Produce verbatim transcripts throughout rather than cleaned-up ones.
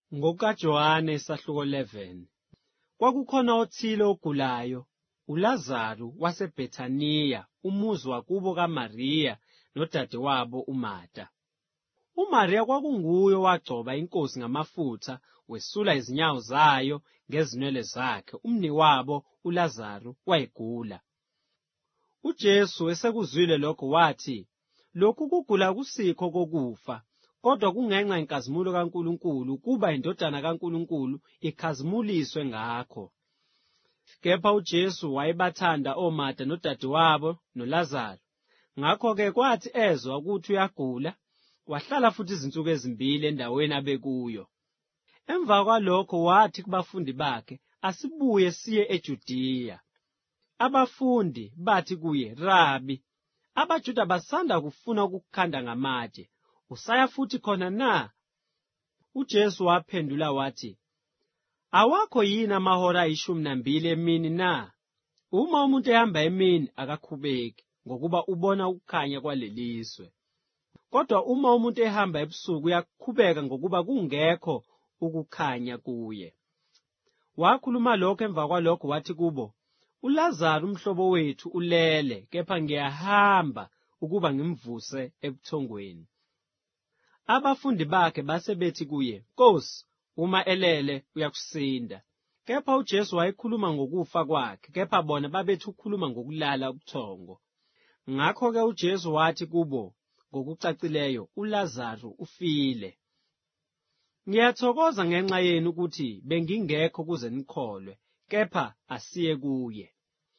NgokaJohane isahluko eleven. Kwakukhona othile ogulayo, uLazaro waseBhethaniya, umuzi wakubo kaMariya nodadewabo uMatha. uMariya kwakunguye wagcoba iNkosi ngamafutha, wesula izinyawo zayo ngezinwele zakhe. Umnewabo uLazaro wayegula. uJesu esekuzwile lokho wathi, "Lokhu kugula kusikho kokufa, kodwa kungenxa yenkazimulo kaNkulunkulu, kuba indodana kaNkulunkulu ikhazimuliswe ngakho." Kepha uJesu wayebathanda oMatha nodadewabo noLazaro. Ngakho-ke kwathi ezwa ukuthi uyagula, wahlala futhi izinsuku ezimbili endaweni abekuyo. Emva kwalokho wathi kubafundi bakhe, "Asibuye siye eJudiya." Abafundi bathi kuye, "Rabi, abaJuda basanda kufuna ukukukhanda ngamatshe. Usaya futhi khona na?" uJesu waphendula wathi, "Awakho yini amahora ayishumi nambili emini na? Uma umuntu ehamba emini akakhubeki, ngokuba ubona ukukhanya kwalelizwe. Kodwa uma umuntu ehamba ebusuku uyakhubeka ngokuba kungekho ukukhanya kuye." Wakhuluma lokho, emva kwalokho wathi kubo, "uLazaro umhlobo wethu ulele, kepha ngiyahamba ukuba ngimvuse ebuthongweni." Abafundi bakhe base bethi kuye, "Nkosi, uma elele uyakusinda." Kepha uJesu wayekhuluma ngokufa kwakhe, kepha bona babethi ukhuluma ngokulala ubuthongo. Ngakho-ke uJesu wathi kubo ngokucacileyo, "uLazaro ufile. Ngiyathokoza ngenxa yenu ukuthi bengingekho kuze nikholwe, kepha asiye kuye."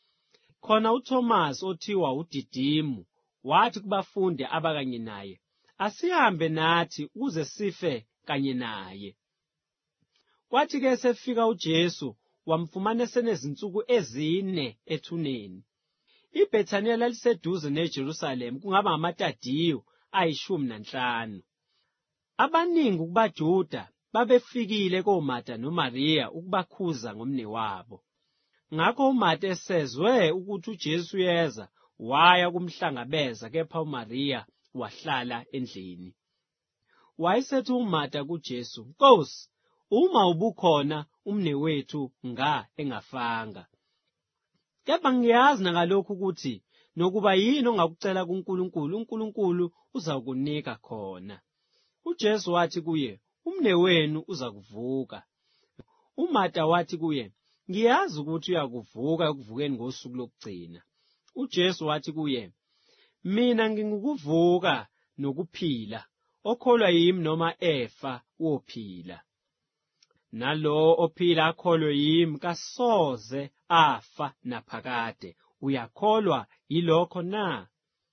Khona uThomas othiwa uDidimu wathi kubafundi abakanye naye, "Asihambe nathi ukuze sife kanye naye." Kwathi-ke esefika uJesu wamfumana esenezinsuku ezine ethuneni. IBhethaniya laliseduze neJerusalema, kungaba ngamatadiyo ayishumi nanhlanu. Abaningi kubaJuda babefikile koMatha noMariya ukubakhuza ngomnewabo. Ngakho uMatha esezwe ukuthi uJesu uyeza, waya kumhlangabeza, kepha uMariya wahlala endlini. Wayesethi uMatha kuJesu, "Nkosi, uma ubukhona umnewethu nga engafanga. Kepha ngiyazi nangalokhu ukuthi nokuba yini ongakucela kuNkulunkulu, uNkulunkulu uzakunika khona." uJesu wathi kuye, "Umnewenu uzakuvuka." uMatha wathi kuye, "Ngiyazi ukuthi uyakuvuka ekuvukeni ngosuku lokugcina." uJesu wathi kuye, "Mina ngingukuvuka nokuphila, okholwa yimi noma efa wophila. Nalo ophila akholwe yimi kasoze afa naphakade. Uyakholwa yilokho na?"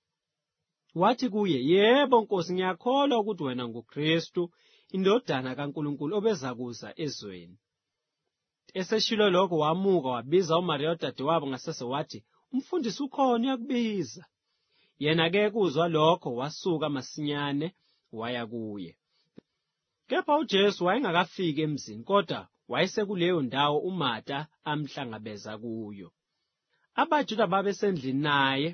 Wathi kuye, "Yebo Nkosi, ngiyakholwa ukuthi wena nguKristu, indodana kaNkulunkulu obezakuza ezweni." Eseshilo lokho wamuka wabiza uMariya udadewabo ngasese wathi, "Umfundisi ukhona uyakubiza." Yena-ke kuzwa lokho wasuka masinyane waya kuye. Kepha uJesu wayengakafiki emzini, kodwa wayesekuleyo ndawo uMatha amhlangabeza kuyo. AbaJuda babesendlini naye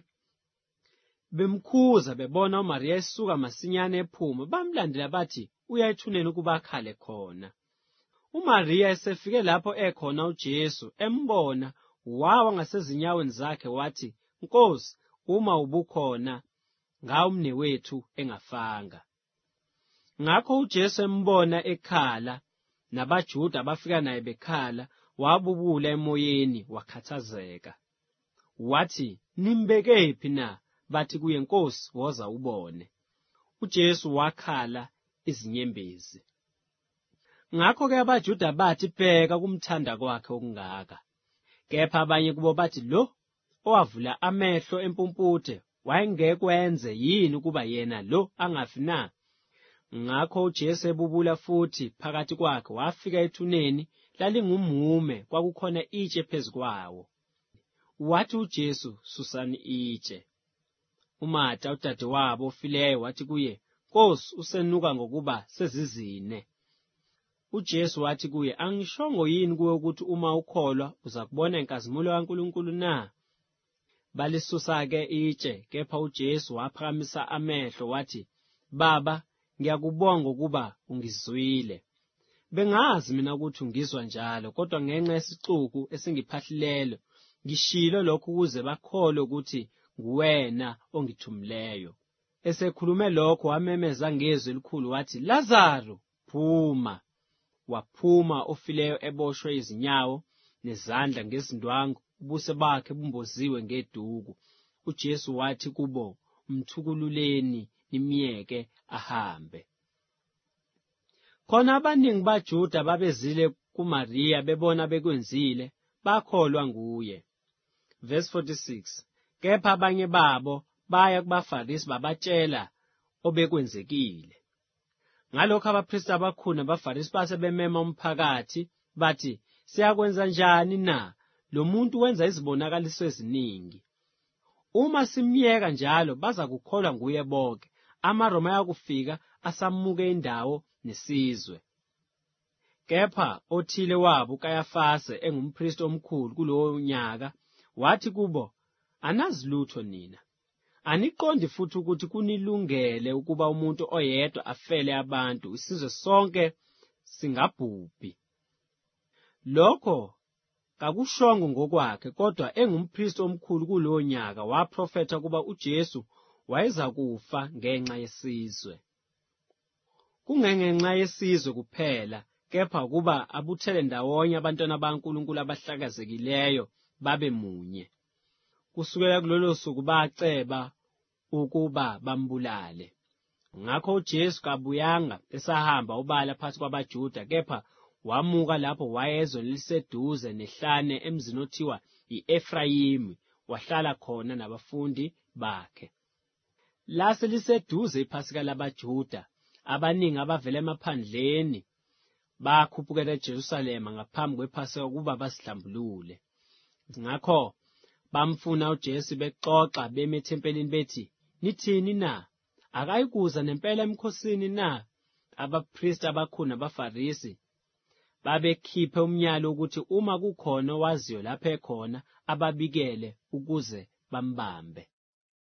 bemkhuza, bebona uMariya esuka masinyane ephuma, bamlandela bathi uya ethuneni ukuba akhale khona. uMariya esefike lapho ekhona uJesu, embona, wawa ngasezinyaweni zakhe wathi, "Nkosi, uma ubukhona nga umnewethu engafanga." Ngakho uJesu embona ekhala, nabaJuda abafika naye bekhala, wabubula emoyeni wakhathazeka. Wathi, "Nimbekephi na?" Bathi kuye, "Nkosi, woza ubone." uJesu wakhala izinyembezi. Ngakho-ke abaJuda bathi, "Bheka kumthanda kwakhe okungaka." Kepha abanye kubo bathi, "Lo owavula amehlo empumputhe wayengekwenze yini ukuba yena lo angafi na?" Ngakho uJesu ebubula futhi phakathi kwakhe wafika ethuneni, lalingumume, kwakukhona itshe phezu kwawo. Wathi uJesu, "Susani itshe." uMatha udadewabo ofileyo wathi kuye, "Nkosi, usenuka ngokuba sezizine." uJesu wathi kuye, "Angishongo yini kuwe ukuthi uma ukholwa uza kubona inkazimulo kaNkulunkulu na?" Balisusa-ke itshe, kepha uJesu waphakamisa amehlo wathi, "Baba, ngiyakubonga ukuba ungizwile." bengazi mina ukuthi ungizwa njalo, kodwa ngenxa yesixuku esingiphahlileyo ngishilo lokhu ukuze bakholwe ukuthi nguwena ongithumileyo. Esekhulume lokho wamemeza ngezwi elikhulu wathi, Lazaro, phuma! Waphuma ofileyo eboshwe izinyawo nezandla ngezindwangu, ubuso bakhe bumboziwe ngeduku. uJesu wathi kubo, mthukululeni nimyeke ahambe. Khona abaningi baJuda babezile kuMariya bebona bekwenzile, bakholwa nguye. Verse forty-six. Kepha abanye babo baya kubaFarisi babatshela obekwenzekile. Ngalokho abaphristi abakhulu nabaFarisi base bemema umphakathi bathi, siyakwenza njani na? Lo muntu wenza izibonakaliso eziningi. Uma simyeka njalo baza kukholwa nguye bonke. AmaRoma ayakufika asamuke indawo nesizwe. Kepha othile wabo uKayafase engumphristi omkhulu kulowo nyaka wathi kubo, anazi lutho nina. Aniqondi futhi ukuthi kunilungele ukuba umuntu oyedwa afele abantu, isizwe sonke singabhubhi. Lokho kakushongo ngokwakhe, kodwa engumphristi omkhulu kulowo nyaka waprofetha kuba uJesu wayeza kufa ngenxa yesizwe. Kungengenxa yesizwe kuphela, kepha kuba abuthele ndawonye abantwana baNkulunkulu abahlakazekileyo babe munye. Kusukela kulolo suku baceba ukuba bambulale. Ngakho uJesu kabuyanga esahamba ubala phakathi kwabaJuda, kepha wamuka lapho wayezwe liseduze nehlane emzini othiwa i-Efrayimi, wahlala khona nabafundi bakhe. Lase liseduze iPhasika labaJuda, abaningi abavela emaphandleni bakhuphukela eJerusalema ngaphambi kwePhasika ukuba basihlambulule. Ngakho bamfuna uJesu bexoxa beme ethempelini bethi, nithini na? Akayikuza nempela emkhosini na? Abaphristi abakhulu nabaFarisi babekhiphe umnyalo ukuthi uma kukhona owaziyo lapho ekhona ababikele ukuze bambambe.